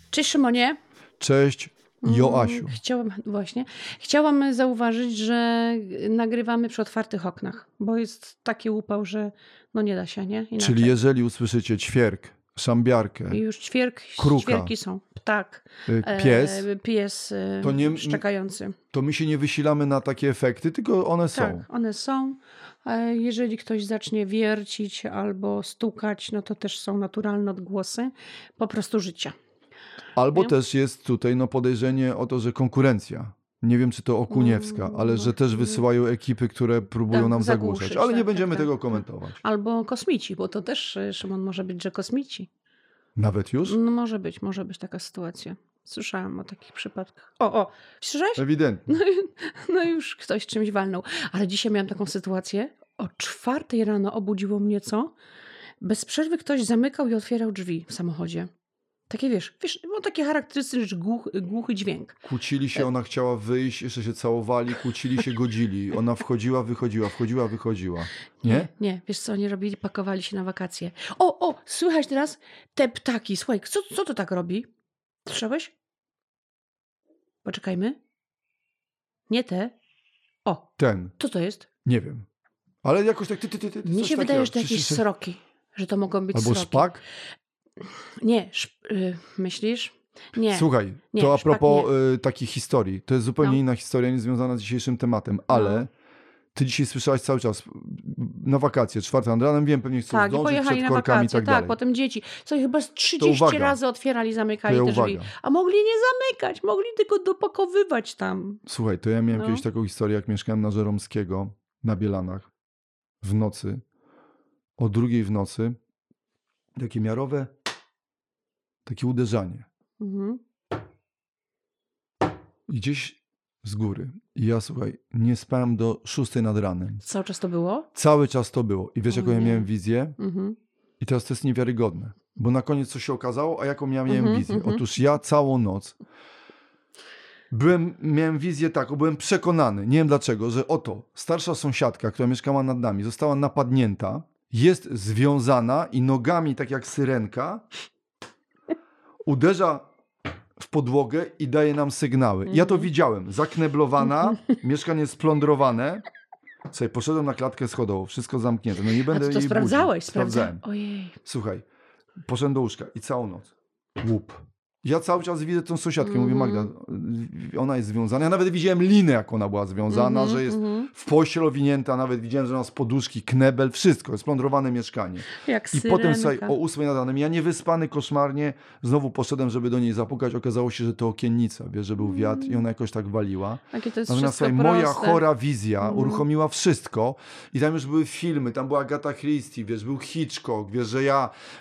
Cześć Szymonie. Cześć Joasiu. Chciałam zauważyć, że nagrywamy przy otwartych oknach, bo jest taki upał, że no nie da się, nie? Inaczej. Czyli jeżeli usłyszycie ćwierk, szambiarkę, i już kruka, ćwierki są, ptak, pies szczekający. To my się nie wysilamy na takie efekty, tylko one są. Tak, one są. Jeżeli ktoś zacznie wiercić albo stukać, no to też są naturalne odgłosy po prostu życia. Albo też jest tutaj podejrzenie o to, że konkurencja. Nie wiem, czy to Okuniewska, ale że też wysyłają ekipy, które próbują nam zagłuszać. Ale nie będziemy tego komentować. Albo kosmici, bo to też, Szymon, może być, że kosmici. Nawet już? No może być taka sytuacja. Słyszałam o takich przypadkach. O, słyszałeś? Ewidentnie. No już ktoś czymś walnął. Ale dzisiaj miałam taką sytuację. O 4 rano obudziło mnie co? Bez przerwy ktoś zamykał i otwierał drzwi w samochodzie. Takie wiesz, taki charakterystyczny głuchy dźwięk. Kłócili się, ona chciała wyjść, jeszcze się całowali, kłócili się, godzili. Ona wchodziła, wychodziła. Nie? Nie, wiesz co oni robili? Pakowali się na wakacje. O, słychać teraz te ptaki. Słuchaj, co to tak robi? Słyszałeś? Poczekajmy. Nie te. O. Ten. Co to jest? Nie wiem. Ale jakoś tak... Mi się wydaje, że to jakieś sroki. Że to mogą być albo sroki. szpak? Nie, myślisz? Nie. Słuchaj, nie, to a propos takich historii. To jest zupełnie inna historia, nie związana z dzisiejszym tematem, ale ty dzisiaj słyszałaś cały czas na wakacje, 4 nad ranem, wiem, pewnie chcą zdążyć przed korkami i tak dalej. Tak, potem dzieci. Co chyba z 30 razy otwierali, zamykali te drzwi. A mogli nie zamykać, mogli tylko dopakowywać tam. Słuchaj, to ja miałem kiedyś taką historię, jak mieszkałem na Żeromskiego, na Bielanach, w nocy, o 2 w nocy, takie miarowe, takie uderzanie. Mhm. I gdzieś z góry. I ja, słuchaj, nie spałem do 6 nad ranem. Cały czas to było? Cały czas to było. I wiesz, jaką ja miałem wizję? I teraz to jest niewiarygodne. Bo na koniec co się okazało, a jaką ja miałem wizję? Otóż ja całą noc miałem wizję taką, byłem przekonany, nie wiem dlaczego, że oto starsza sąsiadka, która mieszkała nad nami, została napadnięta, jest związana i nogami, tak jak syrenka, uderza w podłogę i daje nam sygnały. Ja to widziałem. Zakneblowana, mieszkanie splądrowane. Słuchaj, poszedłem na klatkę schodową, wszystko zamknięte. No nie będę jej sprawdzałeś? Sprawdzałem. Ojej. Słuchaj, poszedłem do łóżka i całą noc. Łup. Ja cały czas widzę tą sąsiadkę. Mówię, Magda, ona jest związana. Ja nawet widziałem linę, jak ona była związana, że jest w pościel owinięta. Nawet widziałem, że ona z poduszki, knebel, wszystko. Jest splądrowane mieszkanie. Jak I syrenka. potem sobie o 8 nad ranem, ja niewyspany koszmarnie, znowu poszedłem, żeby do niej zapukać. Okazało się, że to okiennica, wiesz, że był wiatr i ona jakoś tak waliła. Natomiast słuchaj, moja chora wizja uruchomiła wszystko i tam już były filmy, tam była Agatha Christie, wiesz, był Hitchcock, wiesz, że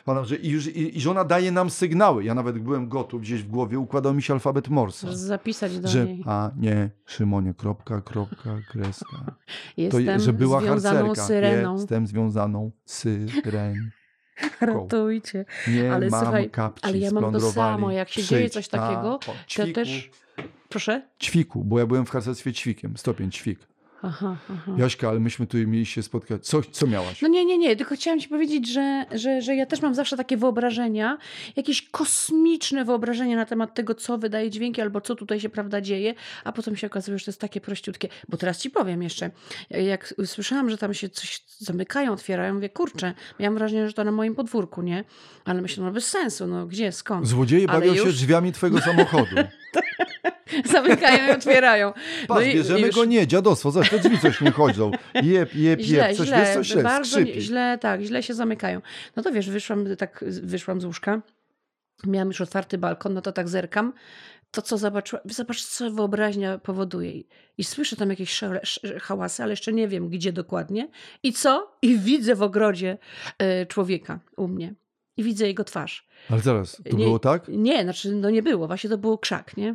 że ona daje nam sygnały. Ja nawet byłem gotów, gdzieś w głowie układał mi się alfabet Morsa. Zapisać do niej. A nie, Szymonie, kropka, kreska. Jestem że była związaną syreną. Jestem związaną syreną. Ratujcie. Nie ale mam słuchaj, kapci ale ja mam to samo. Jak się dzieje coś takiego, to też... Proszę? Ćwiku, bo ja byłem w harcerstwie ćwikiem. Stopień ćwik. Aha. Jaśka, ale myśmy tu mieli się spotkać. Co miałaś? No nie, tylko chciałam ci powiedzieć, że ja też mam zawsze takie wyobrażenia, jakieś kosmiczne wyobrażenia na temat tego, co wydaje dźwięki, albo co tutaj się prawda dzieje, a potem się okazuje, że to jest takie prościutkie. Bo teraz ci powiem jeszcze, jak słyszałam, że tam się coś zamykają, otwierają, mówię, kurczę, miałam wrażenie, że to na moim podwórku, nie? Ale myślę, no bez sensu, no gdzie, skąd? Złodzieje bawią się drzwiami twojego samochodu. Zamykają i otwierają. Patrz, bierzemy go, nie, dziadostwo, zaś te drzwi coś nie chodzą. Jeb, coś, wiesz, coś jest, bardzo skrzypi. źle się zamykają. No to wiesz, wyszłam z łóżka, miałam już otwarty balkon, no to tak zerkam, to co zobaczyłam, zobacz, co wyobraźnia powoduje. I słyszę tam jakieś hałasy, ale jeszcze nie wiem, gdzie dokładnie. I co? I widzę w ogrodzie człowieka u mnie. I widzę jego twarz. Ale zaraz, to było tak? Nie, znaczy no nie było, właśnie to było krzak, nie?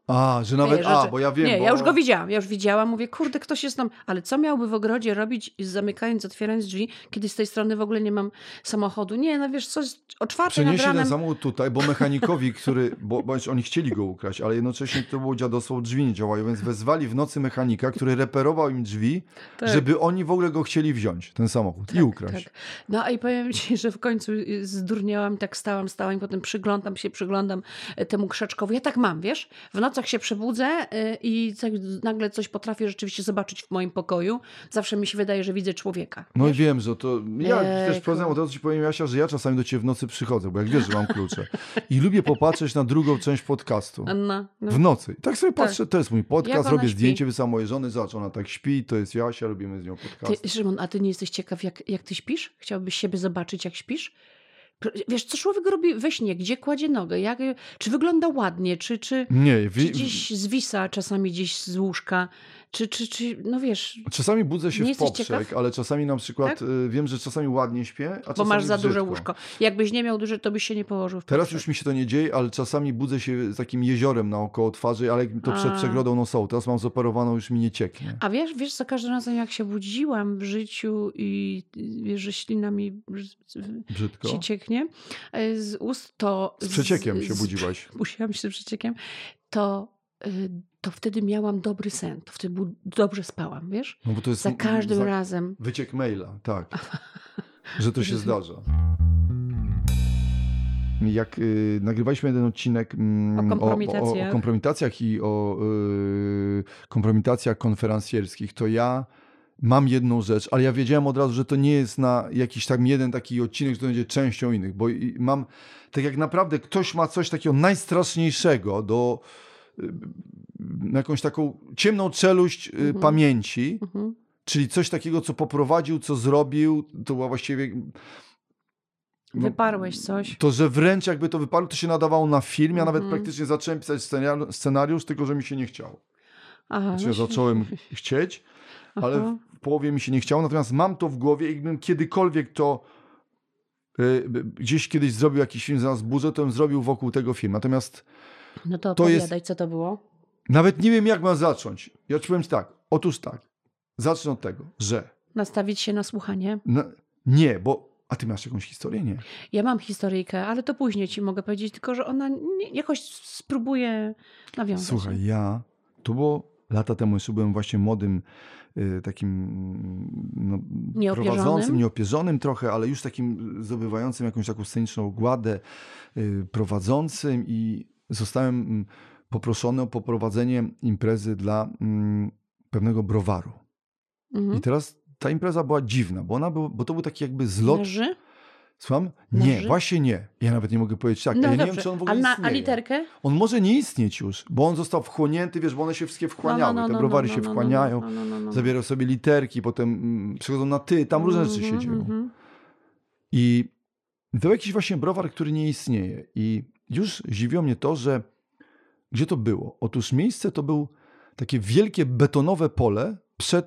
Że nawet, bo ja wiem. Nie, bo... ja już go widziałam. Ja już widziałam, mówię, kurde, ktoś jest tam. Ale co miałby w ogrodzie robić, zamykając, otwierając drzwi, kiedy z tej strony w ogóle nie mam samochodu? Nie, no wiesz, coś o 4:00 nad Przeniesie ranem. ten samochód tutaj, bo mechanikowi, bo oni chcieli go ukraść, ale jednocześnie to było dziadostwo, drzwi nie działają, więc wezwali w nocy mechanika, który reperował im drzwi, Tak. żeby oni w ogóle go chcieli wziąć, ten samochód, i ukraść. Tak. No i powiem ci, że w końcu zdurniałam, tak stałam i potem przyglądam temu krzaczkowi. Ja tak mam, wiesz? W nocach się przebudzę i nagle coś potrafię rzeczywiście zobaczyć w moim pokoju. Zawsze mi się wydaje, że widzę człowieka. No i wiem, że to... Ja też poznam od razu ci powiem, Jasia, że ja czasami do ciebie w nocy przychodzę, bo jak wiesz, że mam klucze. I lubię popatrzeć na drugą część podcastu. No. W nocy. I tak sobie patrzę, to jest mój podcast, robię śpi? zdjęcie, wysłałam mojej żony, zobacz, ona tak śpi, to jest Jasia, robimy z nią podcast. Ty, Szymon, a ty nie jesteś ciekaw, jak ty śpisz? Chciałbyś siebie zobaczyć, jak śpisz? Wiesz, co człowiek robi we śnie? Gdzie kładzie nogę? Czy wygląda ładnie? Czy gdzieś zwisa czasami gdzieś z łóżka? Czy no wiesz... Czasami budzę się nie w poprzek, ciekaw? ale czasami na przykład wiem, że czasami ładnie śpię, a Bo czasami masz za duże brzydko. łóżko. Jakbyś nie miał duże, to byś się nie położył w Teraz poprzek. już mi się to nie dzieje, ale czasami budzę się z takim jeziorem naokoło twarzy, ale to przed przegrodą nosową. Teraz mam zoperowaną, już mi nie cieknie. A wiesz, za każdym razem jak się budziłam w życiu i wiesz, że ślina mi Brzydko? się cieknie z ust, to... Z przeciekiem się budziłaś. Budziłam się z przeciekiem, to wtedy miałam dobry sen. To wtedy dobrze spałam, wiesz? No bo to jest Za każdym razem. wyciek maila, tak. Że to się zdarza. Jak nagrywaliśmy jeden odcinek o kompromitacjach i o kompromitacjach konferencjerskich, to ja mam jedną rzecz, ale ja wiedziałem od razu, że to nie jest na jakiś tam jeden taki odcinek, że to będzie częścią innych, bo mam, tak jak naprawdę ktoś ma coś takiego najstraszniejszego na jakąś taką ciemną czeluść pamięci, czyli coś takiego, co poprowadził, co zrobił, to była właściwie... Wyparłeś coś. To, że wręcz jakby to wyparło, to się nadawało na film. Ja nawet praktycznie zacząłem pisać scenariusz, tylko że mi się nie chciało. Znaczy, zacząłem chcieć, ale w połowie mi się nie chciało. Natomiast mam to w głowie i gdybym kiedykolwiek to gdzieś kiedyś zrobił jakiś film, znalazł burzę, to bym zrobił wokół tego film. Natomiast no to opowiadaj, co to było? Nawet nie wiem, jak mam zacząć. Ja ci powiem ci tak. Otóż tak. Zacznę od tego, że... Nastawić się na słuchanie? Nie, bo... A ty masz jakąś historię? Nie. Ja mam historyjkę, ale to później ci mogę powiedzieć, tylko że ona jakoś spróbuje nawiązać. Słuchaj, to było lata temu, jeszcze byłem właśnie młodym, takim prowadzącym, nieopierzonym trochę, ale już takim zdobywającym jakąś taką sceniczną ogładę, prowadzącym i zostałem poproszony o poprowadzenie imprezy dla pewnego browaru. I teraz ta impreza była dziwna, bo to był taki jakby zlot. Naży? Słucham? Nie, właśnie nie. Ja nawet nie mogę powiedzieć tak. No ja dobrze. nie wiem, czy on w ogóle istnieje. A literkę? On może nie istnieć już, bo on został wchłonięty, wiesz, bo one się wszystkie wchłaniały. Te browary się wchłaniają, zabierają sobie literki, potem przechodzą na ty, tam różne rzeczy się dzieją. I to był jakiś właśnie browar, który nie istnieje. I już zdziwiło mnie to, że gdzie to było? Otóż miejsce to był takie wielkie betonowe pole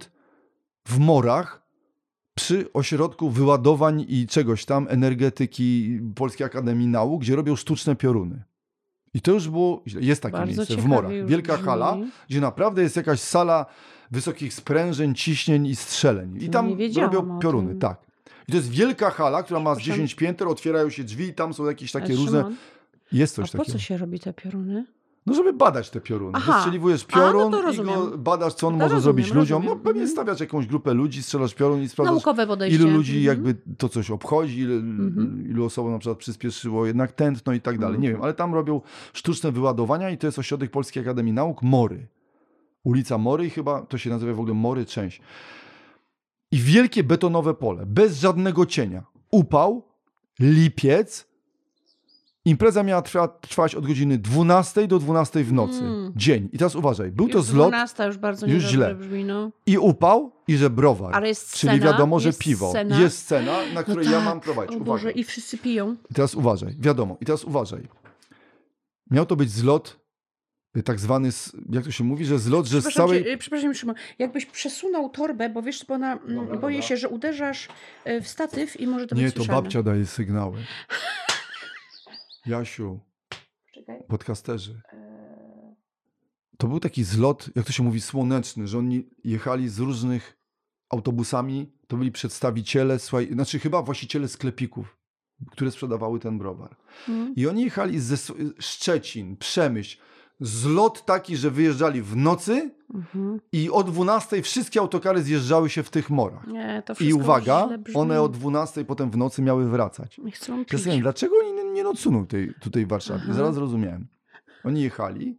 w Morach, przy ośrodku wyładowań i czegoś tam, energetyki Polskiej Akademii Nauk, gdzie robią sztuczne pioruny. I to już było, jest takie bardzo miejsce w Morach. Wielka hala, gdzie naprawdę jest jakaś sala wysokich sprężeń, ciśnień i strzeleń. I tam robią pioruny, tak. I to jest wielka hala, która ma 10 pięter, otwierają się drzwi i tam są jakieś takie różne... Jest coś takiego. A po co się robi te pioruny? No, żeby badać te pioruny. Wystrzeliwujesz piorun i go badasz, co on może zrobić ludziom. No, pewnie stawiasz jakąś grupę ludzi, strzelasz piorun i sprawdzasz, ilu ludzi jakby to coś obchodzi, ilu osobom na przykład przyspieszyło jednak tętno i tak dalej. Nie wiem, ale tam robią sztuczne wyładowania i to jest ośrodek Polskiej Akademii Nauk, Mory. Ulica Mory i chyba to się nazywa w ogóle Mory część. I wielkie betonowe pole, bez żadnego cienia. Upał, lipiec. Impreza miała trwać od godziny 12 do 12 w nocy. Dzień. I teraz uważaj, był to zlot. 12 już bardzo już źle. Brzmi, no. I upał, i że browar. Ale jest scena, czyli wiadomo, że piwo. Scena. Jest scena, na której ja mam prowadzić. O Boże, i wszyscy piją. I teraz uważaj, wiadomo. I teraz uważaj. Miał to być zlot, tak zwany, jak to się mówi, że zlot, że z całej... Przepraszam, Szymon, jakbyś przesunął torbę, bo wiesz, bo boję się, że uderzasz w statyw i może to być Nie, słyszane. to babcia daje sygnały. Jasiu, Czekaj. podcasterzy. to był taki zlot, jak to się mówi, słoneczny, że oni jechali z różnych autobusami, to byli przedstawiciele, znaczy chyba właściciele sklepików, które sprzedawały ten browar. I oni jechali ze Szczecin, Przemyśl, zlot taki, że wyjeżdżali w nocy i o 12 wszystkie autokary zjeżdżały się w tych morach. Nie, to I uwaga, one o 12 potem w nocy miały wracać. Dlaczego oni nie nocą tutaj w Warszawie? Zaraz zrozumiałem. Oni jechali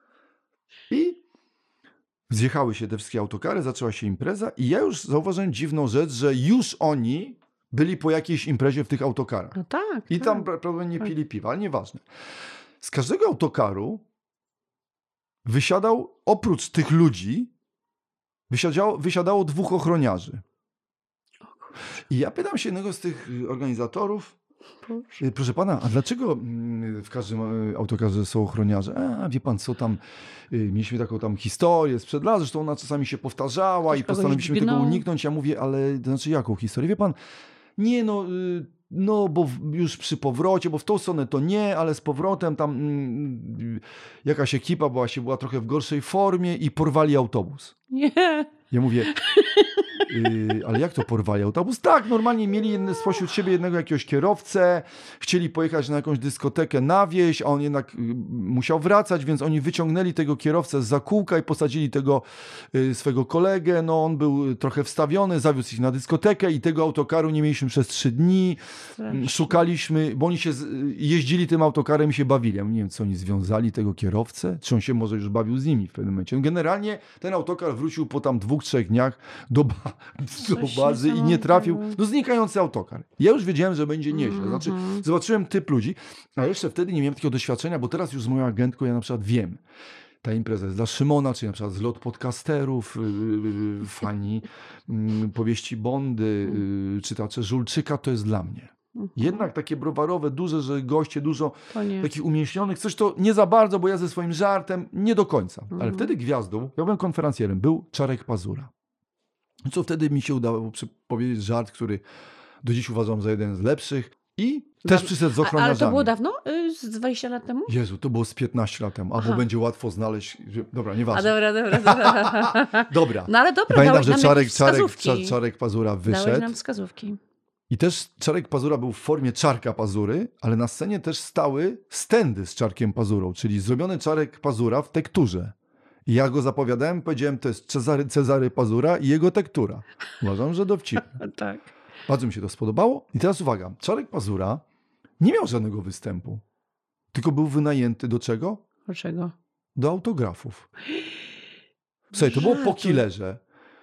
i zjechały się te wszystkie autokary, zaczęła się impreza i ja już zauważyłem dziwną rzecz, że już oni byli po jakiejś imprezie w tych autokarach. No tak. I tam prawdopodobnie pili piwa, ale nieważne. Z każdego autokaru wysiadał, oprócz tych ludzi, wysiadało 2 ochroniarzy. I ja pytam się jednego z tych organizatorów, proszę pana, a dlaczego w każdym autokarze są ochroniarze? A wie pan co, tam mieliśmy taką tam historię sprzed lat, zresztą ona czasami się powtarzała i postanowiliśmy tego uniknąć. Ja mówię, ale to znaczy jaką historię? Wie pan, nie no bo już przy powrocie, bo w tą stronę to nie, ale z powrotem tam jakaś ekipa była trochę w gorszej formie i porwali autobus. Nie. Ja mówię, ale jak to porwali autobus? Tak, normalnie mieli spośród siebie jednego jakiegoś kierowcę, chcieli pojechać na jakąś dyskotekę na wieś, a on jednak musiał wracać, więc oni wyciągnęli tego kierowcę z kółka i posadzili tego swego kolegę, no on był trochę wstawiony, zawiózł ich na dyskotekę i tego autokaru nie mieliśmy przez 3 dni. Szukaliśmy, bo oni się jeździli tym autokarem i się bawili. Ja nie wiem, co oni związali tego kierowcę, czy on się może już bawił z nimi w pewnym momencie. Generalnie ten autokar wrócił po tam 2-3 dniach do bazy i nie trafił. No znikający autokar. Ja już wiedziałem, że będzie nieźle. Znaczy, zobaczyłem typ ludzi, a jeszcze wtedy nie miałem takiego doświadczenia, bo teraz już z moją agentką ja na przykład wiem, ta impreza jest dla Szymona, czyli na przykład zlot podcasterów, fani powieści Bondy, czytacze Żulczyka, to jest dla mnie. Jednak takie browarowe, duże, że goście, dużo takich umieśnionych, coś to nie za bardzo, bo ja ze swoim żartem nie do końca. Ale wtedy gwiazdą, ja byłem konferencjerem, był Czarek Pazura. Co wtedy mi się udało powiedzieć żart, który do dziś uważam za jeden z lepszych i też przyszedł z ochroniarzami. Ale to było dawno? Z 20 lat temu? Jezu, to było z 15 lat temu. Albo będzie łatwo znaleźć. Dobra, nieważne. A dobra. Dobra. No ale dobra, pamiętam, dałeś że Czarek Pazura wyszedł. Dałeś nam wskazówki. I też Czarek Pazura był w formie Czarka Pazury, ale na scenie też stały stędy z Czarkiem Pazurą, czyli zrobiony Czarek Pazura w tekturze. I ja go zapowiadałem, powiedziałem, to jest Cezary Pazura i jego tektura. Uważam, że dowcipne. Tak. Bardzo mi się to spodobało. I teraz uwaga, Czarek Pazura nie miał żadnego występu, tylko był wynajęty do czego? Do czego? Do autografów. Słuchaj, to było po Killerze.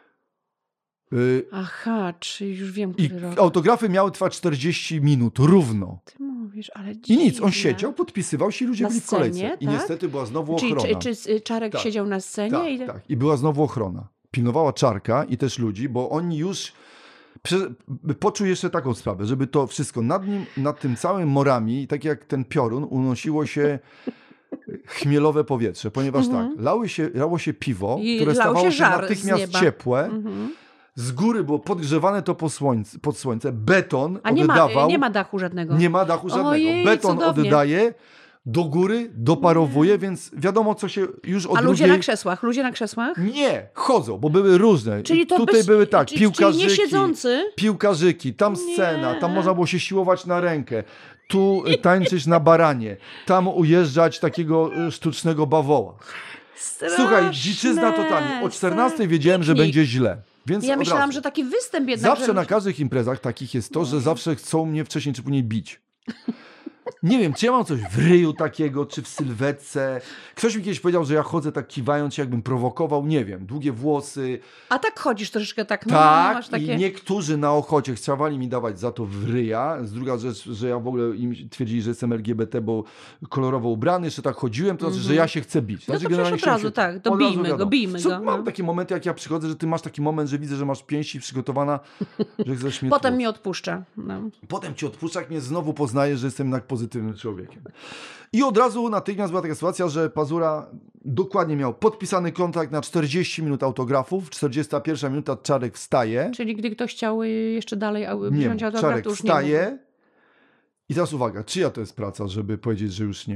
Aha, czyli już wiem, I który rok. autografy miały trwać 40 minut, równo. Ty mówisz, ale I dziwne. nic, on siedział, podpisywał się i ludzie na byli w kolejce. scenie, I tak? niestety była znowu ochrona. Czy Czarek siedział na scenie? Tak. I była znowu ochrona. Pilnowała Czarka i też ludzi, bo oni już poczuł jeszcze taką sprawę, żeby to wszystko nad tym całym morami, tak jak ten piorun, unosiło się chmielowe powietrze, ponieważ lało się piwo, które stawało się natychmiast ciepłe. Z góry było podgrzewane to pod słońce, beton oddawał. Nie ma dachu żadnego. Nie ma dachu żadnego. Ojej, beton cudownie. oddaje, do góry doparowuje, więc wiadomo, co się już od A ludzie na krzesłach? Nie, chodzą, bo były różne. Czyli to tutaj były tak, piłkarzyki, czyli nie siedzący? Piłkarzyki, tam scena, tam można było się siłować na rękę, tu tańczyć na baranie, tam ujeżdżać takiego sztucznego bawoła. Straszne. Słuchaj, dziczyzna totalnie. O 14 wiedziałem, że będzie źle. Więc ja myślałam, że taki występ jednak. Zawsze na każdych imprezach takich jest to, że zawsze chcą mnie wcześniej czy później bić. Nie wiem, czy ja mam coś w ryju takiego, czy w sylwetce. Ktoś mi kiedyś powiedział, że ja chodzę tak kiwając się, jakbym prowokował, nie wiem, długie włosy. A tak chodzisz troszeczkę tak. Tak, masz takie... i niektórzy na Ochocie chciawali mi dawać za to w ryja. Druga rzecz, że ja w ogóle im twierdzili, że jestem LGBT, bo kolorowo ubrany, jeszcze tak chodziłem, to znaczy, że ja się chcę bić. No Znaczy, to przecież od razu, tak, to bijmy go. Mam takie momenty, jak ja przychodzę, że ty masz taki moment, że widzę, że masz pięści przygotowana, że chcesz mnie Potem mi odpuszcza. No. Potem ci odpuszcza, jak mnie znowu poznaje, że jestem jednak pozytywnym człowiekiem. I od razu natychmiast była taka sytuacja, że Pazura dokładnie miał podpisany kontrakt na 40 minut autografów, 41 minuta Czarek wstaje. Czyli gdy ktoś chciał jeszcze dalej wziąć autograf, Czarek to już wstaje. nie. I teraz uwaga, czyja to jest praca, żeby powiedzieć, że już nie?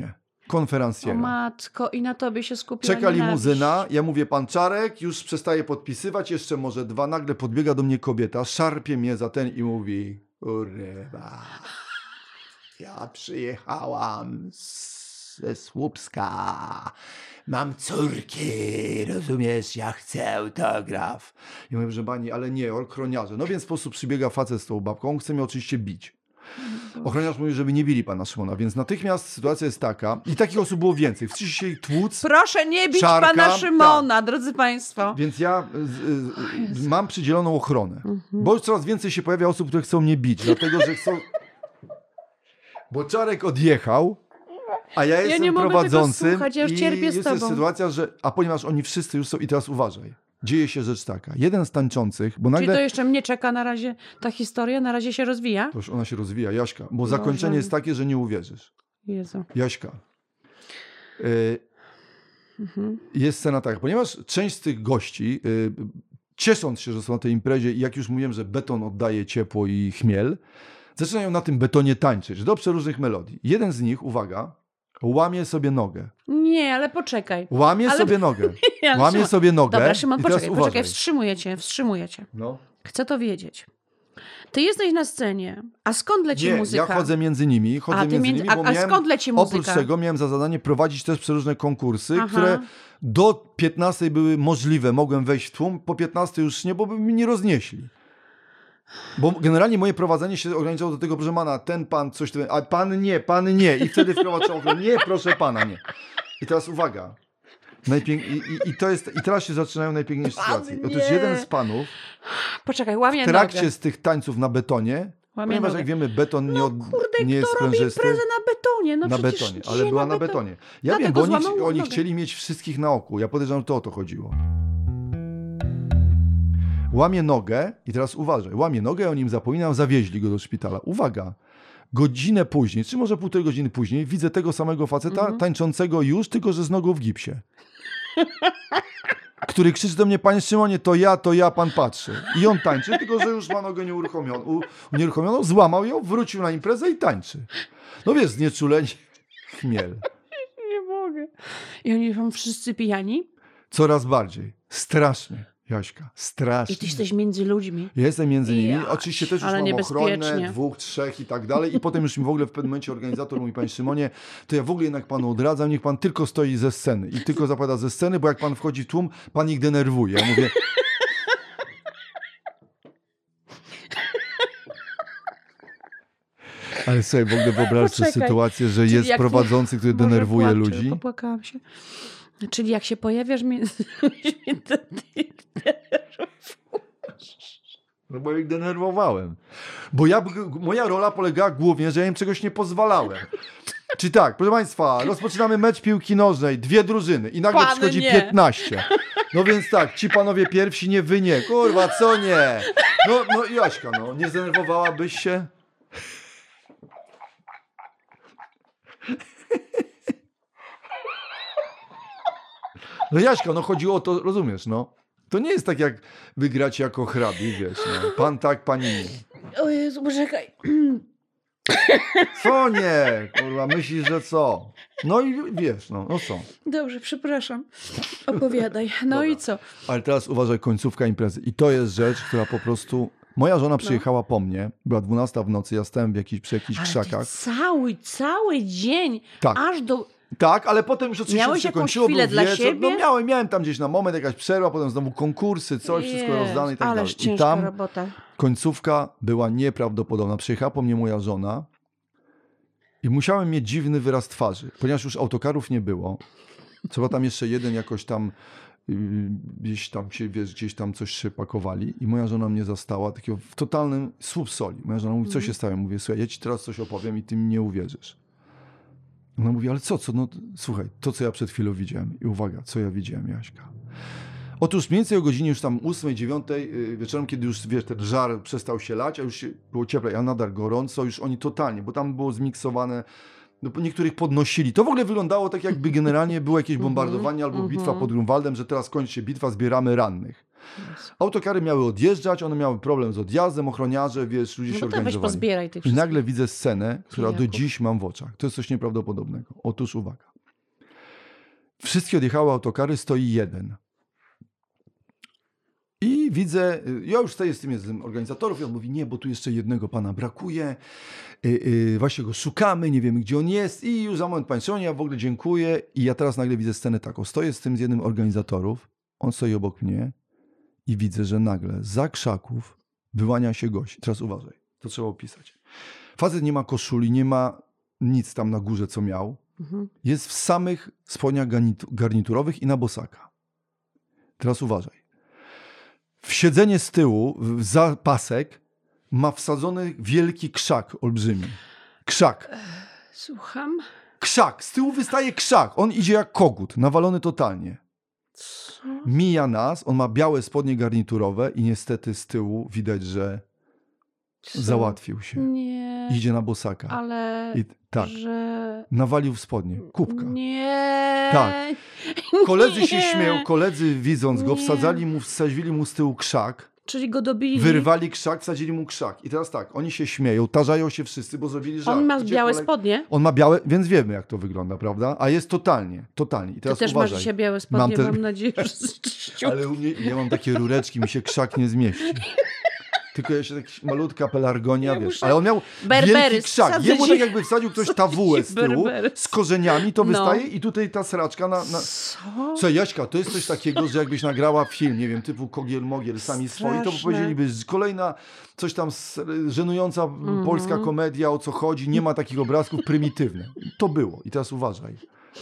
O konferencjera. matko, i na tobie się skupiła Czeka nienawiść. limuzyna, ja mówię, pan Czarek, już przestaje podpisywać, jeszcze może 2, nagle podbiega do mnie kobieta, szarpie mnie za ten i mówi, kurwa, ja przyjechałam ze Słupska, mam córki, rozumiesz, ja chcę autograf. I mówię, że pani, ale nie, ochroniarze. No więc w sposób przybiega facet z tą babką, on chce mnie oczywiście bić. Ochroniarz mówi, żeby nie bili pana Szymona, więc natychmiast sytuacja jest taka, i takich osób było więcej, wszyscy się ich tłuc. Proszę nie bić Szarka, pana Szymona, drodzy państwo. Więc ja mam przydzieloną ochronę, bo już coraz więcej się pojawia osób, które chcą mnie bić, dlatego, że chcą... Bo Czarek odjechał, a ja jestem nie mogę prowadzącym tego słuchać, ja już cierpię z jest też tobą. sytuacja, że... A ponieważ oni wszyscy już są... I teraz uważaj. Dzieje się rzecz taka. Jeden z tańczących, bo Czyli to nagle... jeszcze mnie czeka na razie ta historia, na razie się rozwija? To już ona się rozwija, Jaśka, bo zakończenie jest takie, że nie uwierzysz. Jezu. Jaśka. Jest scena taka, ponieważ część z tych gości, ciesząc się, że są na tej imprezie i jak już mówiłem, że beton oddaje ciepło i chmiel, zaczynają na tym betonie tańczyć do przeróżnych melodii. Jeden z nich, uwaga, łamie sobie nogę. Nie, ale poczekaj. Łamie sobie nogę. Ale Łamie Szymon, sobie nogę. Dobra, Szymon, i teraz poczekaj, uważaj. wstrzymuję cię. No. Chcę to wiedzieć. Ty jesteś na scenie, a skąd leci Nie, muzyka? ja chodzę między nimi, bo a miałem, skąd leci muzyka? oprócz tego miałem za zadanie prowadzić też przeróżne konkursy, Aha. które do 15 były możliwe, mogłem wejść w tłum, po 15 już nie, bo by mnie nie roznieśli. Bo generalnie moje prowadzenie się ograniczało do tego, proszę pana, ten pan coś, a pan nie. I wtedy wprowadzam ochronę, nie, proszę pana, nie. I teraz uwaga. I teraz się zaczynają najpiękniejsze sytuacje. Otóż jeden z panów Poczekaj, łamie w trakcie nogę. z tych tańców na betonie, Łamie ponieważ nogę. jak wiemy, beton Kurde, nie jest kto robi sprężysty. imprezę na betonie? No Na przecież betonie, dzisiaj ale była na betonie. Ja wiem, Dlatego bo złamał oni nogę. chcieli mieć wszystkich na oku. Ja podejrzewam, że to o to chodziło. Łamie nogę i teraz uważaj. Łamie nogę, o nim zapominam, zawieźli go do szpitala. Uwaga, godzinę później, czy może 1,5 godziny później, widzę tego samego faceta tańczącego już, tylko że z nogą w gipsie. Który krzyczy do mnie, panie Szymonie, to ja, pan patrzy. I on tańczy, tylko że już ma nogę nieuruchomioną, złamał ją, wrócił na imprezę i tańczy. No wiesz, znieczulenie, chmiel. Nie mogę. I oni są wszyscy pijani? Coraz bardziej. Strasznie, Jaśka, strasznie. I ty jesteś między ludźmi. Ja jestem między nimi. Ja, Oczywiście też już ale mam ochronę, niebezpiecznie. 2, 3 i tak dalej. I potem już mi w ogóle w pewnym momencie organizator mówi, panie Szymonie, to ja w ogóle jednak panu odradzam, niech pan tylko stoi ze sceny. I tylko zapada ze sceny, bo jak pan wchodzi w tłum, pan ich denerwuje. Ja mówię... Ale sobie w ogóle wyobraź sobie Poczekaj. sytuację, że Czyli jest jak prowadzący, który Boże, denerwuje płaczę, ludzi. Popłakałam się. Czyli jak się pojawiasz między ludźmi, to ty No bo ich denerwowałem. Bo moja rola polegała głównie, że ja im czegoś nie pozwalałem. Czy tak, proszę państwa, rozpoczynamy mecz piłki nożnej, 2 drużyny i nagle Pan przychodzi nie. 15. No więc tak, ci panowie pierwsi, nie wy nie. Kurwa, co nie? No Jaśka, no, nie zdenerwowałabyś się? No Jaśka, no chodziło o to, rozumiesz, no. To nie jest tak, jak wygrać jako hrabi, wiesz, no. Pan tak, pani nie. O Jezu, poczekaj. Co nie? Kurwa, myślisz, że co? No i wiesz, no co? Dobrze, przepraszam. Opowiadaj. No Dobra. i co? Ale teraz uważaj, końcówka imprezy. I to jest rzecz, która po prostu... Moja żona przyjechała po mnie, była 12 w nocy, ja stałem przy jakichś Ale krzakach. ty cały dzień, Tak. aż do... Tak, ale potem już oczywiście Miałeś się jakąś kończyło, chwilę był dla wieczór. siebie? No miałem tam gdzieś na moment jakaś przerwa, potem znowu konkursy, coś, wszystko Jezu, rozdane i tak ależ dalej. I ciężka tam robota. końcówka była nieprawdopodobna. Przyjechała po mnie moja żona i musiałem mieć dziwny wyraz twarzy, ponieważ już autokarów nie było. Trzeba tam jeszcze jeden jakoś tam gdzieś tam się, wiesz, gdzieś tam coś się pakowali i moja żona mnie zastała takiego w totalnym słup soli. Moja żona mówi, co się stało? Ja mówię, słuchaj, ja ci teraz coś opowiem i ty mi nie uwierzysz. Ona mówi, ale co? No słuchaj, to co ja przed chwilą widziałem. I uwaga, co ja widziałem, Jaśka. Otóż mniej więcej o godzinie już tam 8, 9 wieczorem, kiedy już, wiesz, ten żar przestał się lać, a już było cieplej, a nadal gorąco, już oni totalnie, bo tam było zmiksowane, no, niektórych podnosili. To w ogóle wyglądało tak, jakby generalnie było jakieś bombardowanie albo bitwa pod Grunwaldem, że teraz kończy się bitwa, zbieramy rannych. Autokary miały odjeżdżać, one miały problem z odjazdem, ochroniarze, wiesz, ludzie się No to weź organizowali. pozbieraj tych I wszystkich. nagle widzę scenę, która do pijaków. dziś mam w oczach. To jest coś nieprawdopodobnego. Otóż uwaga. Wszystkie odjechały autokary, stoi jeden. I widzę, ja już stoję z tym jednym organizatorów i on mówi, nie, bo tu jeszcze jednego pana brakuje, właśnie go szukamy, nie wiemy gdzie on jest i już za moment państwo, ja w ogóle dziękuję i ja teraz nagle widzę scenę taką, stoję z tym z jednym organizatorów, on stoi obok mnie i widzę, że nagle za krzaków wyłania się gość. Teraz uważaj, to trzeba opisać. Facet nie ma koszuli, nie ma nic tam na górze, co miał. Jest w samych spodniach garniturowych i na bosaka. Teraz uważaj. W siedzenie z tyłu, za pasek, ma wsadzony wielki krzak olbrzymi. Krzak. Słucham. Krzak. Z tyłu wystaje krzak. On idzie jak kogut, nawalony totalnie. Co? Mija nas, on ma białe spodnie garniturowe i niestety z tyłu widać, że załatwił się. Nie. Idzie na bosaka. Ale tak. że... Nawalił w spodnie. Kubka. Nie. Tak. Koledzy nie. się śmieją, koledzy widząc go, wsadzili mu z tyłu krzak. Czyli go dobili. Wyrwali krzak, wsadzili mu krzak. I teraz tak, oni się śmieją, tarzają się wszyscy, bo zrobili żart. On ma białe spodnie? On ma białe, więc wiemy jak to wygląda, prawda? A jest totalnie. I teraz Ty też uważaj. masz dzisiaj białe spodnie, mam nadzieję, że... Ale u mnie, ja mam takie rureczki, mi się krzak nie zmieści. Tylko jeszcze taka malutka pelargonia, wiesz. Ale on miał wielki krzak. Jemu tak jakby wsadził ktoś tawułę z tyłu, z korzeniami, to wystaje i tutaj ta sraczka na... Co? Słuchaj, Jaśka, to jest coś takiego, że jakbyś nagrała film, nie wiem, typu Kogiel-Mogiel, sami swoi, to powiedzieliby, kolejna coś tam żenująca polska komedia, o co chodzi, nie ma takich obrazków, prymitywne. To było. I teraz uważaj.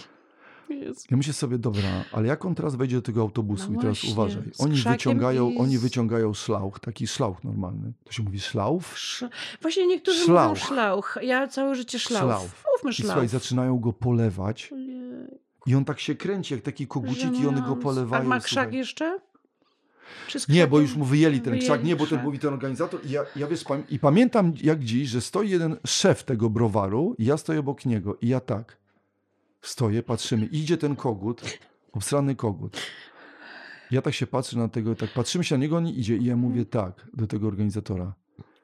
Ja myślę sobie, dobra, ale jak on teraz wejdzie do tego autobusu i teraz właśnie, uważaj. Oni wyciągają szlauch, taki szlauch normalny. To się mówi szlauf? Właśnie niektórzy mówią szlauch. Ja całe życie szlauf. Mówmy szlauf. I słuchaj, zaczynają go polewać i on tak się kręci, jak taki kogucik i one go polewają. A ma krzak jeszcze? Nie, bo już mu wyjęli ten krzak. Nie, bo ten mówi ten organizator. Ja wiesz, i pamiętam jak dziś, że stoi jeden szef tego browaru i ja stoję obok niego i ja tak. Stoję, patrzymy. Idzie ten kogut, obsrany kogut. Ja tak się patrzę na tego, tak patrzymy się na niego, on idzie i ja mówię tak do tego organizatora.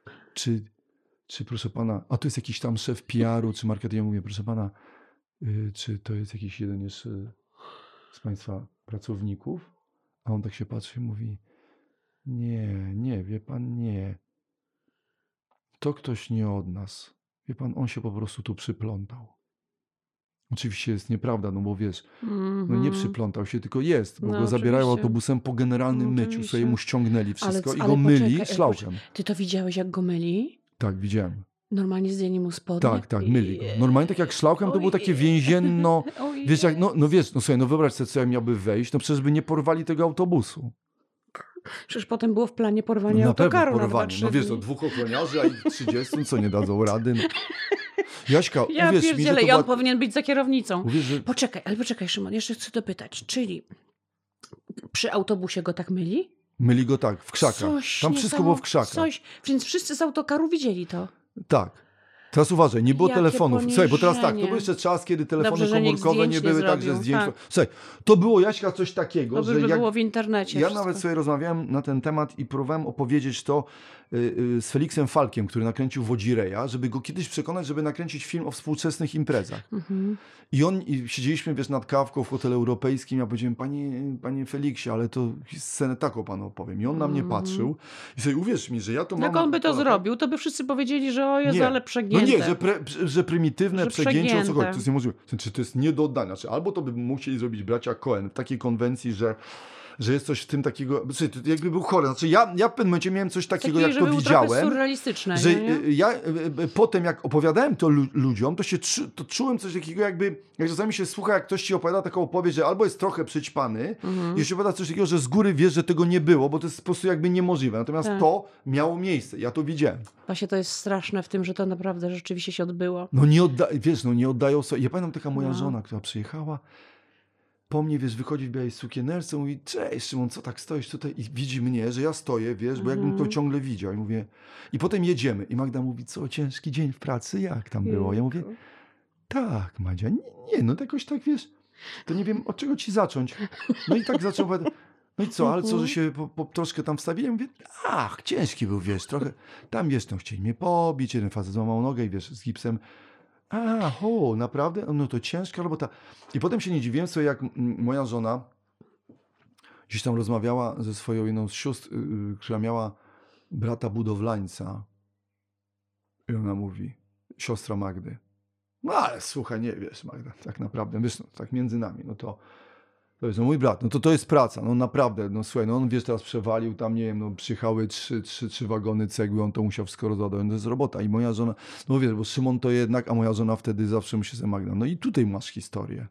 Czy proszę pana, a to jest jakiś tam szef PR-u, czy marketingu? Ja mówię, proszę pana, czy to jest jakiś jeden jeszcze z państwa pracowników? A on tak się patrzy i mówi, nie, wie pan, nie. To ktoś nie od nas. Wie pan, on się po prostu tu przyplątał. Oczywiście jest nieprawda, no bo wiesz, no nie przyplątał się, tylko jest, bo go zabierają autobusem po generalnym myciu, sobie mu ściągnęli wszystko i go myli szlauchem. Ty to widziałeś, jak go myli? Tak, widziałem. Normalnie zdjęli mu spodnie? Tak, myli go. Normalnie tak jak szlauchem, to było takie więzienno, wiesz, jak, no wyobraź sobie, co ja miałby wejść, no przecież by nie porwali tego autobusu. Przecież potem było w planie porwanie autokaru na 2-3 No wiesz, to 2 ochroniarzy, a ich 30, co nie dadzą rady. No. Jaśka, ja uwierz mi, że to on powinien być za kierownicą. Uwierz, że... Poczekaj, Szymon, jeszcze chcę dopytać. Czyli przy autobusie go tak myli? Myli go tak, w krzakach. Tam wszystko było w krzakach. Więc wszyscy z autokaru widzieli to? Tak. Teraz uważaj, nie było telefonów. Poniżenie. Słuchaj, bo teraz tak, to był jeszcze czas, kiedy telefony komórkowe nie były także zdjęć. Tak. Słuchaj, to było, Jaśka, coś takiego, że było w internecie. Ja wszystko. nawet sobie rozmawiałem na ten temat i próbowałem opowiedzieć to z Feliksem Falkiem, który nakręcił Wodzireja, żeby go kiedyś przekonać, żeby nakręcić film o współczesnych imprezach. I siedzieliśmy, wiesz, nad kawką w hotelu europejskim, ja powiedziałem, panie Feliksie, ale to scenę taką panu opowiem. I on na mnie patrzył i sobie uwierz mi, że ja to mam... Jak on by to zrobił, to by wszyscy powiedzieli, że o Jezu, ale przegięte. No nie, że prymitywne, przegięcie, o co chodzi. To jest niemożliwe. Znaczy, to jest nie do oddania. Znaczy, albo to by musieli zrobić bracia Coen w takiej konwencji, że jest coś w tym takiego, jakby był chory. Znaczy ja w pewnym momencie miałem coś takiego, jak to widziałem, surrealistyczne, że ja potem jak opowiadałem to ludziom, to czułem coś takiego jakby, jak czasami się słucha, jak ktoś ci opowiada taką opowieść, że albo jest trochę przyćpany, jeśli opowiada coś takiego, że z góry wiesz, że tego nie było, bo to jest po prostu jakby niemożliwe. Natomiast to miało miejsce, ja to widziałem. Właśnie to jest straszne w tym, że to naprawdę rzeczywiście się odbyło. No nie oddają sobie. Ja pamiętam taka moja żona, która przyjechała, po mnie, wiesz, wychodzi w białej sukienerce, mówi, cześć Szymon, co tak stoisz tutaj i widzi mnie, że ja stoję, wiesz, bo jakbym to ciągle widział. I mówię, i potem jedziemy. I Magda mówi, co, ciężki dzień w pracy, jak tam było? Ja mówię, tak, Madzia, nie, no to jakoś tak, wiesz, to nie wiem, od czego ci zacząć. No i tak zaczął, no i co, ale co, że się troszkę tam wstawili? Ja mówię, ciężki był, wiesz, trochę, tam, wiesz, no chcieli mnie pobić, jeden facet złamał nogę i wiesz, z gipsem. Naprawdę? No to ciężka robota. I potem się nie dziwiłem sobie, jak moja żona gdzieś tam rozmawiała ze swoją jedną z sióstr, która miała brata budowlańca. I ona mówi, siostra Magdy. No ale słuchaj, nie wiesz, Magda, tak naprawdę, wiesz, no, tak między nami, no to jest mój brat, no to jest praca, no naprawdę, no słuchaj, no on wiesz, teraz przewalił tam, nie wiem, no przyjechały trzy wagony cegły, on to musiał wszystko rozładować, to jest robota. I moja żona, no wiesz, bo Szymon to jednak, a moja żona wtedy zawsze musi sobie Magda. No i tutaj masz historię.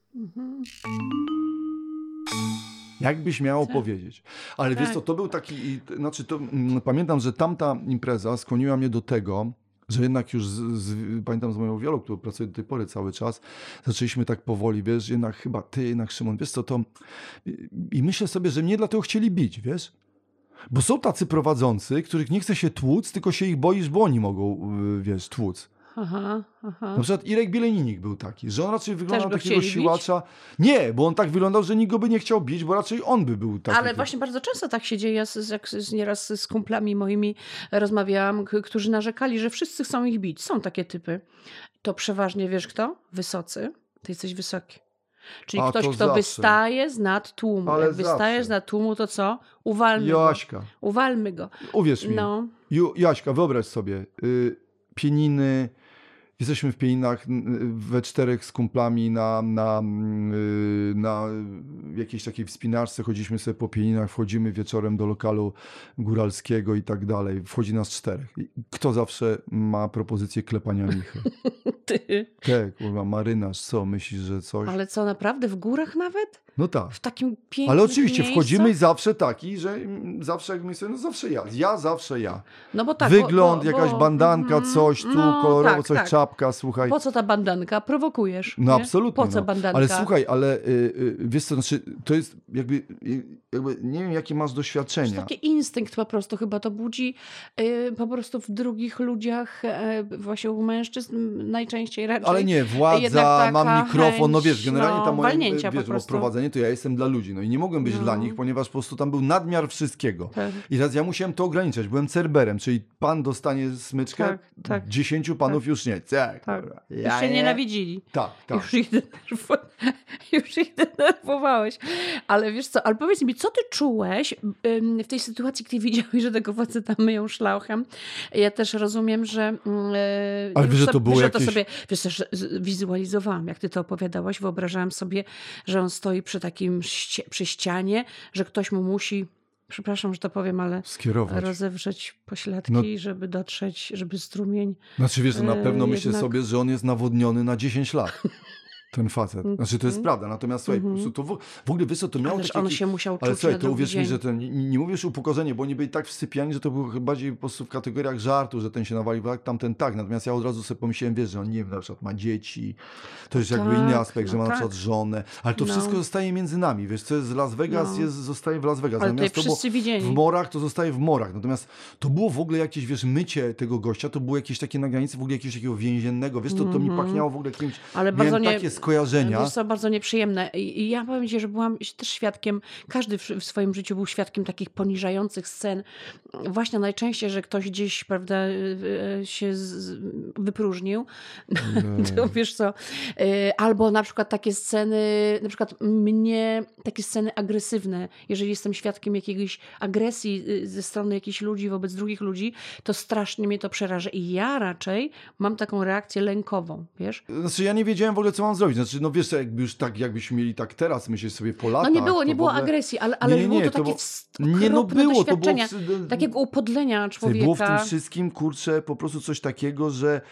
Jakbyś miał powiedzieć. Ale wiesz co, to był taki, znaczy to, pamiętam, że tamta impreza skłoniła mnie do tego, że jednak już, pamiętam z moją Wiolą, którą pracuję do tej pory cały czas, zaczęliśmy tak powoli, wiesz, jednak chyba ty, jednak Szymon, wiesz co, to i myślę sobie, że mnie dlatego chcieli bić, wiesz? Bo są tacy prowadzący, których nie chce się tłuc, tylko się ich boisz, bo oni mogą, wiesz, tłuc. Na przykład Irek Bieleninik był taki, że on raczej wyglądał na takiego siłacza. Bić? Nie, bo on tak wyglądał, że nikt go by nie chciał bić, bo raczej on by był taki. Ale właśnie bardzo często tak się dzieje. Nieraz z kumplami moimi rozmawiałam, którzy narzekali, że wszyscy chcą ich bić. Są takie typy. To przeważnie, wiesz kto? Wysocy. Ty jesteś wysoki. Czyli ktoś, kto zawsze wystaje z nad tłumu. Ale jak wystajesz z nad tłumu, to co? Uwalmy Jaśka. go. Uwalmy go. Uwierz mi. No. Jaśka, wyobraź sobie. Pieniny. Jesteśmy w Pieninach we czterech z kumplami na jakiejś takiej wspinaczce. Chodziliśmy sobie po Pieninach, wchodzimy wieczorem do lokalu góralskiego i tak dalej. Wchodzi nas czterech. Kto zawsze ma propozycję klepania michy? Ty. Tak, kurwa, marynarz, co? Myślisz, że coś? Ale co, naprawdę? W górach nawet? No tak. W takim pięknym Ale oczywiście miejscu? wchodzimy i zawsze taki, że zawsze jak myślę, no zawsze ja. Zawsze ja. No bo tak. Wygląd, jakaś bandanka, coś tu, kolorowo, tak, coś, tak. Czapka, słuchaj. Po co ta bandanka? Prowokujesz. No nie? Absolutnie. Po co bandanka? Ale słuchaj, wiesz co, znaczy, to jest jakby nie wiem, jakie masz doświadczenia. To taki instynkt po prostu chyba to budzi po prostu w drugich ludziach, właśnie u mężczyzn najczęściej raczej. Ale nie, władza, mam mikrofon, chęć, no wiesz, generalnie tam moje, wiesz, prowadzenie to ja jestem dla ludzi, no i nie mogłem być dla nich, ponieważ po prostu tam był nadmiar wszystkiego. Tak. I teraz ja musiałem to ograniczać, byłem cerberem, czyli pan dostanie smyczkę, 10 panów już nie. Tak. Już się nienawidzili. Tak. Już ich denerwowałeś. Ale wiesz co, ale powiedz mi, co ty czułeś w tej sytuacji, gdy widziałeś, że tego faceta myją szlauchem? Ja też rozumiem, że ale wiesz, że to było jakieś... to sobie, wiesz, też wizualizowałam, jak ty to opowiadałaś, wyobrażałam sobie, że on stoi przy ścianie, że ktoś mu musi, przepraszam, że to powiem, ale skierować, rozewrzeć pośladki, żeby dotrzeć, żeby strumień... Znaczy wiesz, na pewno myślę sobie, że on jest nawodniony na 10 lat. Ten facet. Znaczy to jest prawda. Natomiast słuchaj, po prostu to w ogóle wiesz co, to miało on się musiał czuć. Ale słuchaj, to uwierz mi, że nie mówisz upokorzenie, bo oni byli tak wsypiani, że to było bardziej po prostu w kategoriach żartu, że ten się nawalił, tamten tak. Natomiast ja od razu sobie pomyślałem, wiesz, że on nie wiem, na przykład ma dzieci. To jest jakby inny aspekt, że ma na przykład żonę. Ale to wszystko zostaje między nami. Wiesz, co jest z Las Vegas, zostaje w Las Vegas. Ale natomiast wszyscy widzieli. W morach to zostaje w morach. Natomiast to było w ogóle jakieś, wiesz, mycie tego gościa, to było jakieś takie na granicy w ogóle jakiegoś takiego więziennego. Wiesz, to mi pachniało w ogóle jakimś, ale miałem takie skojarzenia. Bardzo nieprzyjemne. I ja powiem ci, że byłam też świadkiem, każdy w swoim życiu był świadkiem takich poniżających scen. Właśnie najczęściej, że ktoś gdzieś, prawda, się wypróżnił. To wiesz co. Albo na przykład takie sceny, na przykład takie sceny agresywne. Jeżeli jestem świadkiem jakiejś agresji ze strony jakichś ludzi wobec drugich ludzi, to strasznie mnie to przeraża. I ja raczej mam taką reakcję lękową, wiesz? Znaczy ja nie wiedziałem w ogóle, co mam zrobić. Znaczy, no wiesz, jakby już tak, jakbyśmy mieli tak teraz, myślisz sobie po latach. No nie było ogóle... agresji, ale było to takie okropne doświadczenia, takiego upodlenia człowieka. Było w tym wszystkim, kurczę, po prostu coś takiego, że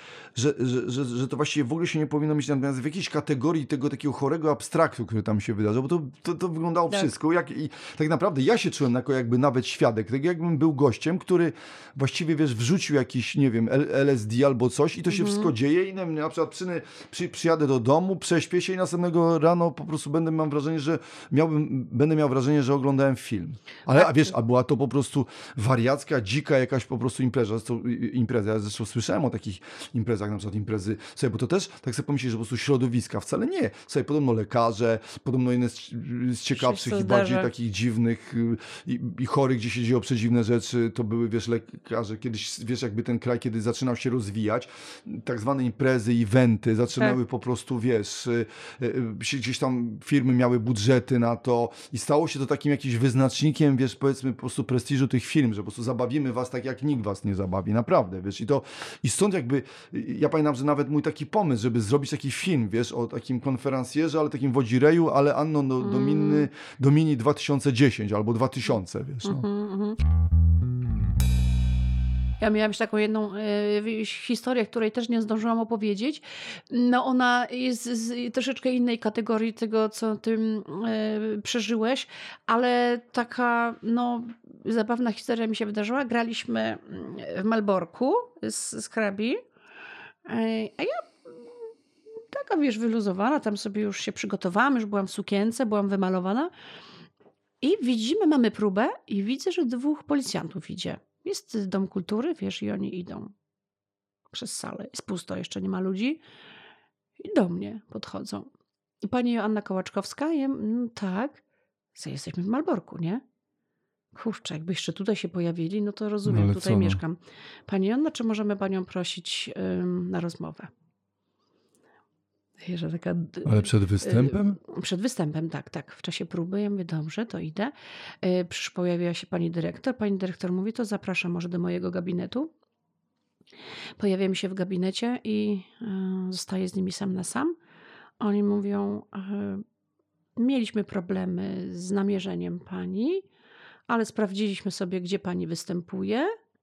to właściwie w ogóle się nie powinno mieć, natomiast w jakiejś kategorii tego takiego chorego abstraktu, który tam się wydarzył, bo to wyglądało wszystko. I tak naprawdę ja się czułem jako jakby nawet świadek, tak jakbym był gościem, który właściwie, wiesz, wrzucił jakiś, nie wiem, LSD albo coś i to się wszystko dzieje i na przykład przyjadę do domu, prześpię się i następnego rano po prostu będę miał wrażenie, że oglądałem film. Ale a wiesz, a była to po prostu wariacka, dzika jakaś po prostu impreza. Ja zresztą słyszałem o takich imprezach, na przykład imprezy, bo to też tak sobie pomyśleć, że po prostu środowiska. Wcale nie. Podobno lekarze, podobno jedne z ciekawszych i bardziej takich dziwnych i chorych, gdzie się dzieją przedziwne rzeczy, to były, wiesz, lekarze. Kiedyś, wiesz, jakby ten kraj, kiedy zaczynał się rozwijać, tak zwane imprezy, eventy zaczynały po prostu, wiesz, gdzieś tam firmy miały budżety na to i stało się to takim jakimś wyznacznikiem, wiesz, powiedzmy po prostu prestiżu tych firm, że po prostu zabawimy was tak, jak nikt was nie zabawi, naprawdę, wiesz, i stąd jakby, ja pamiętam, że nawet mój taki pomysł, żeby zrobić taki film, wiesz, o takim konferencjerze, ale takim wodzireju, ale Anno Domini 2010 albo 2000, wiesz, no. Ja miałam taką jedną historię, której też nie zdążyłam opowiedzieć. No ona jest z troszeczkę innej kategorii tego, co ty przeżyłeś, ale taka zabawna historia mi się wydarzyła. Graliśmy w Malborku z hrabi, a ja taka, wiesz, wyluzowana, tam sobie już się przygotowałam, już byłam w sukience, byłam wymalowana i mamy próbę i widzę, że 2 policjantów idzie. Jest Dom Kultury, wiesz, i oni idą przez salę. Jest pusto, jeszcze nie ma ludzi. I do mnie podchodzą. I pani Joanna Kołaczkowska, tak, jesteśmy w Malborku, nie? Kurczę, jakby jeszcze tutaj się pojawili, no to rozumiem, ale tutaj co, mieszkam. Pani Joanna, czy możemy panią prosić na rozmowę? Że taka, ale przed występem? Przed występem, tak. W czasie próby. Ja mówię, dobrze, to idę. Pojawiła się pani dyrektor. Pani dyrektor mówi, to zapraszam może do mojego gabinetu. Pojawiam się w gabinecie i zostaję z nimi sam na sam. Oni mówią, mieliśmy problemy z namierzeniem pani, ale sprawdziliśmy sobie, gdzie pani występuje.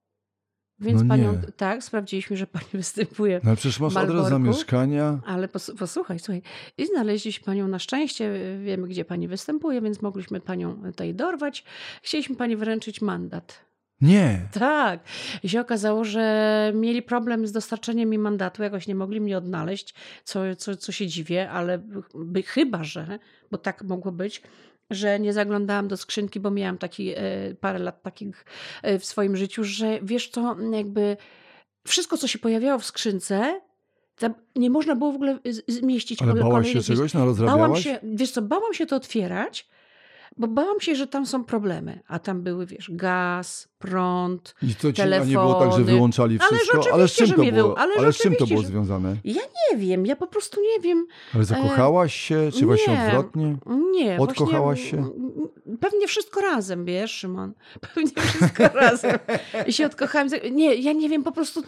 Więc sprawdziliśmy, że pani występuje. No ale przecież masz adres zamieszkania. Ale posłuchaj, słuchaj. I znaleźliśmy panią na szczęście, wiemy, gdzie pani występuje, więc mogliśmy panią tutaj dorwać. Chcieliśmy pani wręczyć mandat. Nie. Tak. I się okazało, że mieli problem z dostarczeniem mi mandatu, jakoś nie mogli mnie odnaleźć, co się dziwię, ale chyba, że, bo tak mogło być, że nie zaglądałam do skrzynki, bo miałam parę lat takich w swoim życiu, że wiesz co, jakby wszystko, co się pojawiało w skrzynce, tam nie można było w ogóle zmieścić. Ale bałaś się czegoś? Rozrabiałaś? Bałam się to otwierać, bo bałam się, że tam są problemy. A tam były, wiesz, gaz, prąd, i to telefony. A nie było tak, że wyłączali wszystko? Ale z czym to było związane? Ja nie wiem, ja po prostu nie wiem. Ale zakochałaś się? Czy właśnie odwrotnie? Nie. Odkochałaś się? Pewnie wszystko razem, wiesz, Szymon. Pewnie wszystko razem. I się odkochałam. Nie, ja nie wiem, po prostu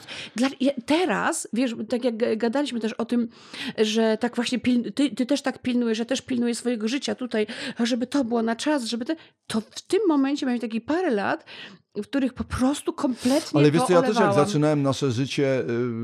teraz, wiesz, tak jak gadaliśmy też o tym, że tak właśnie ty też tak pilnujesz, że też pilnuję swojego życia tutaj, żeby to było na czas, to w tym momencie miałem taki parę lat, w których po prostu kompletnie ale wiesz co, ja olewałam. też jak zaczynałem nasze życie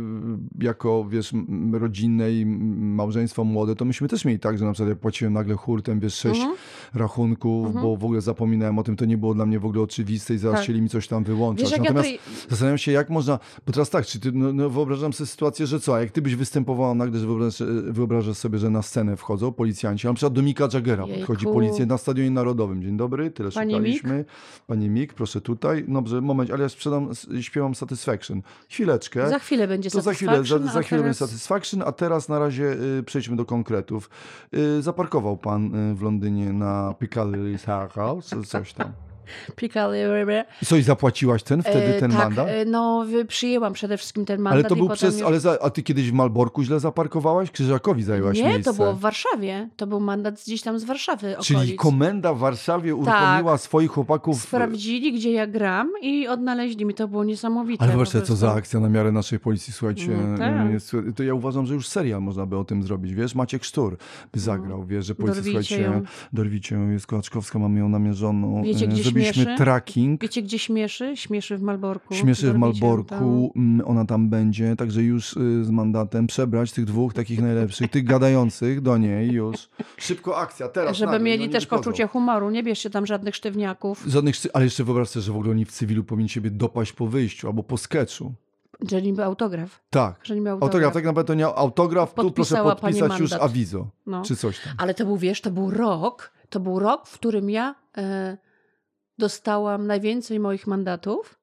jako, wiesz, rodzinne i małżeństwo młode, to myśmy też mieli tak, że na przykład ja płaciłem nagle hurtem, wiesz, 6 rachunków, bo w ogóle zapominałem o tym, to nie było dla mnie w ogóle oczywiste i zaraz chcieli mi coś tam wyłączać. Wiesz, natomiast zastanawiam się, jak można, bo teraz tak, czy ty, wyobrażam sobie sytuację, że co, a jak ty byś występowała nagle, że wyobrażasz sobie, że na scenę wchodzą policjanci, na przykład do Micka Jaggera podchodzi policjant na Stadionie Narodowym. Dzień dobry, tyle szukaliśmy. Pani Mick, proszę tutaj. Dobrze, moment, ale ja śpiewam Satisfaction. Chwileczkę. Za chwilę będzie to Satisfaction. Za chwilę będzie Satisfaction, a teraz na razie przejdźmy do konkretów. Zaparkował pan w Londynie na Piccadilly Circus, coś tam. Piccadilly. I coś zapłaciłaś wtedy ten mandat? Przyjęłam przede wszystkim ten mandat. Ale to był a ty kiedyś w Malborku źle zaparkowałaś? Krzyżakowi zajęłaś miejsce? Nie, to było w Warszawie. To był mandat gdzieś tam z Warszawy okolic. Czyli komenda w Warszawie uruchomiła swoich chłopaków. Sprawdzili, gdzie ja gram i odnaleźli mi. To było niesamowite. Ale właśnie, co za akcja na miarę naszej policji, słuchajcie. Tak. To ja uważam, że już serial można by o tym zrobić, wiesz? Maciek Sztur by zagrał, wiesz, że policja, słuchajcie, dorwicie ją, jest Kołaczkowska, mamy ją namierzoną. Wiecie, gdzie zrobiliśmy tracking. Wiecie, gdzie śmieszy? Śmieszy w Malborku. Śmieszy w Malborku, ona tam będzie, także już z mandatem przebrać tych 2 takich najlepszych, tych gadających do niej już. Szybko akcja, teraz. Żeby mieli też poczucie humoru, nie bierzcie tam żadnych sztywniaków. Ale jeszcze wyobraź sobie, że w ogóle oni w cywilu powinni siebie dopaść po wyjściu albo po sketchu. Że niby autograf. Tak. Że niby Autograf, tak naprawdę to nie autograf, tu proszę Podpisała pani podpisać już mandat. awizo, No. czy coś tam. Ale to był, wiesz, to był rok, w którym ja dostałam najwięcej moich mandatów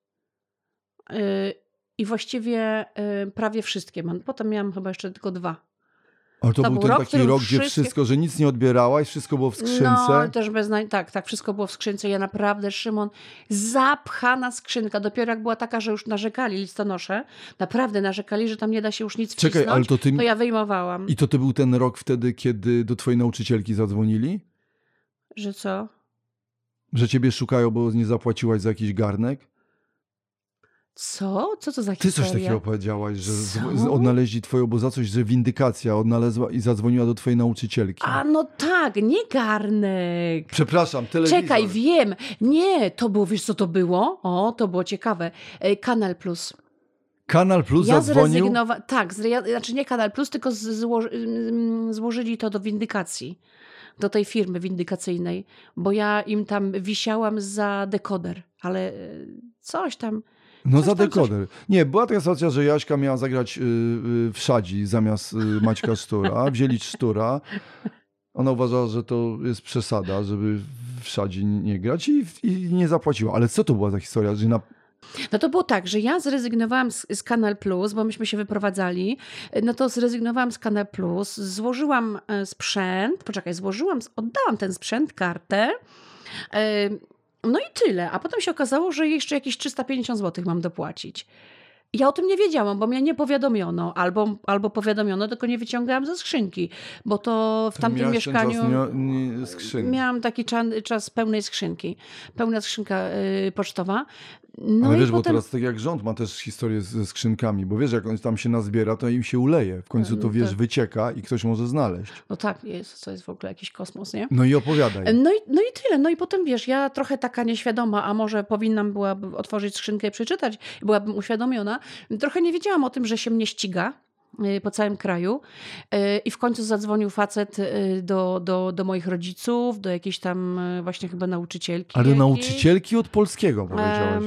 i właściwie prawie wszystkie. Potem miałam chyba jeszcze tylko 2. Ale to był ten taki rok, gdzie wszystko, że nic nie odbierałaś, wszystko było w skrzynce. No, też tak, wszystko było w skrzynce. Ja naprawdę, Szymon, zapchana skrzynka. Dopiero jak była taka, że już narzekali listonosze, naprawdę narzekali, że tam nie da się już nic wcisnąć, ale to ja wyjmowałam. I to był ten rok wtedy, kiedy do twojej nauczycielki zadzwonili? Że co? Że ciebie szukają, bo nie zapłaciłaś za jakiś garnek? Co? Co to za Ty historia? coś takiego powiedziałaś, że odnaleźli twoją, bo za coś, że windykacja odnalazła i zadzwoniła do twojej nauczycielki. A no tak, nie garnek. Przepraszam, telewizor. Czekaj, wiem. Nie, to było, wiesz co to było? O, to było ciekawe. Kanal Plus. Kanal Plus Ja zadzwonił? Tak, znaczy nie Kanal Plus, tylko złożyli to do windykacji. Do tej firmy windykacyjnej. Bo ja im tam wisiałam za dekoder. Ale coś tam... No za dekoder. Nie, była taka sytuacja, że Jaśka miała zagrać w Szadzi zamiast Maćka Sztura. Wzięli Sztura. Ona uważała, że to jest przesada, żeby w Szadzi nie grać i nie zapłaciła. Ale co to była za historia? Że No to było tak, że ja zrezygnowałam z Kanal Plus, bo myśmy się wyprowadzali. No to zrezygnowałam z Kanal Plus, złożyłam sprzęt, oddałam ten sprzęt, kartę. No i tyle. A potem się okazało, że jeszcze jakieś 350 zł mam dopłacić. Ja o tym nie wiedziałam, bo mnie nie powiadomiono. Albo powiadomiono, tylko nie wyciągałam ze skrzynki. Bo to w tamtym mieszkaniu miałam taki czas pełnej skrzynki. Pełna skrzynka pocztowa. No ale i wiesz, potem... bo teraz tak jak rząd ma też historię ze skrzynkami, bo wiesz, jak on tam się nazbiera, to im się uleje. W końcu to, wiesz, wycieka i ktoś może znaleźć. No tak, to jest w ogóle jakiś kosmos, nie? No i opowiadaj. No i tyle. No i potem, wiesz, ja trochę taka nieświadoma, a może powinnam byłabym otworzyć skrzynkę i przeczytać, byłabym uświadomiona. Trochę nie wiedziałam o tym, że się mnie ściga po całym kraju i w końcu zadzwonił facet do moich rodziców, do jakiejś tam właśnie chyba nauczycielki. Ale do nauczycielki od polskiego powiedziałeś.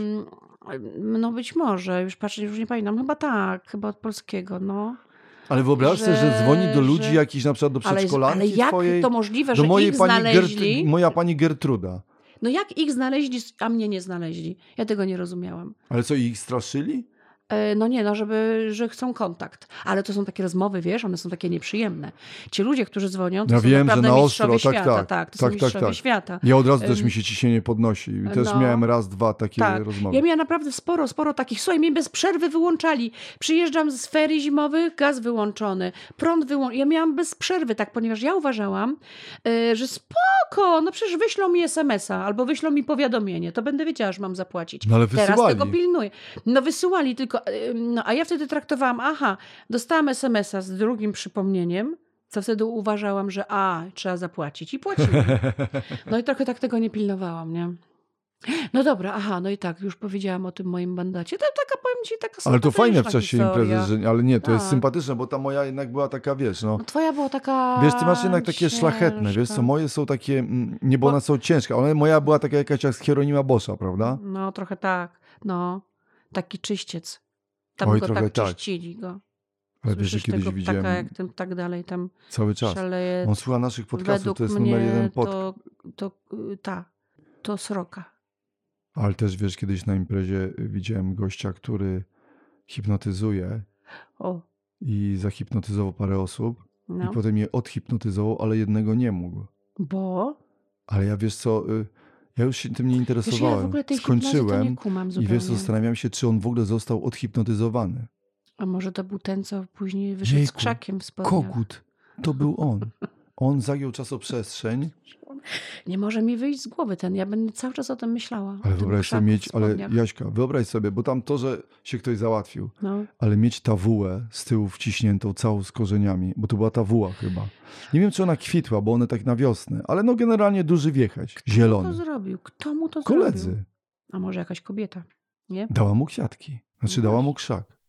No być może, już patrzę, już nie pamiętam, chyba od polskiego, no. Ale wyobraź sobie, że dzwoni do ludzi jakichś, na przykład do przedszkolanki ale jak twojej, to możliwe, do że mojej ich pani znaleźli? moja pani Gertruda. No jak ich znaleźli, a mnie nie znaleźli? Ja tego nie rozumiałam. Ale co, ich straszyli? No nie, no że chcą kontakt. Ale to są takie rozmowy, wiesz, one są takie nieprzyjemne. Ci ludzie, którzy dzwonią, to ja są wiem, naprawdę że na mistrzowie ostro, świata. Tak, to są mistrzowie świata. Ja od razu też mi się ciśnienie podnosi. I też miałem raz, 2 takie rozmowy. Ja miałam naprawdę sporo takich. Słuchaj, mnie bez przerwy wyłączali. Przyjeżdżam z ferii zimowych, gaz wyłączony, prąd wyłączony. Ja miałam bez przerwy, tak, ponieważ ja uważałam, że spoko, no przecież wyślą mi SMS-a albo wyślą mi powiadomienie, to będę wiedziała, że mam zapłacić. No ale wysyłali. Teraz tego pilnuję. No wysyłali, tylko... a ja wtedy traktowałam, dostałam SMS-a z drugim przypomnieniem, co wtedy uważałam, że trzeba zapłacić i płaciłam. No i trochę tak tego nie pilnowałam, nie? No dobra, no i tak, już powiedziałam o tym moim mandacie. To taka, powiem ci, taka sympatyczna. Ale to fajne w czasie historia. imprezy, ale nie, to jest sympatyczne, bo ta moja jednak była taka, wiesz, no. Twoja była taka wiesz, ty masz jednak takie ciężka. szlachetne, wiesz co, moje są takie, nie, bo one są ciężkie, ale moja była taka jakaś jak z Hieronima Boscha, prawda? No, trochę tak, no. Taki czyściec. Tam Oj, go trochę tak czyścili go. Ale wiesz, że kiedyś tego widziałem ptaka, jak ten tak dalej tam cały czas. szaleje. On słucha naszych podcastów, Według to jest mnie numer 1 podcast. to sroka. Ale też wiesz, kiedyś na imprezie widziałem gościa, który hipnotyzuje i zahipnotyzował parę osób i potem je odhipnotyzował, ale jednego nie mógł. Bo? Ale ja wiesz co, ja już się tym nie interesowałem. Wiesz, ja w ogóle tej skończyłem nie kumam zupełnie. i wiesz, zastanawiam się, czy on w ogóle został odhipnotyzowany. A może to był ten, co później wyszedł z krzakiem w spodniach? Kogut. To był on. On zagiął czasoprzestrzeń. Nie może mi wyjść z głowy ten. Ja będę cały czas o tym myślała. Ale wyobraź sobie mieć, Jaśka, wyobraź sobie, bo tam to, że się ktoś załatwił, ale mieć tawułę z tyłu wciśniętą całą z korzeniami, bo to była tawuła chyba. Nie wiem, czy ona kwitła, bo one tak na wiosnę, ale no generalnie duży wiecheć, zielony. Kto to zrobił? Kto mu to Koledzy. zrobił? A może jakaś kobieta, nie? Dała mu kwiatki. Znaczy dała mu krzak.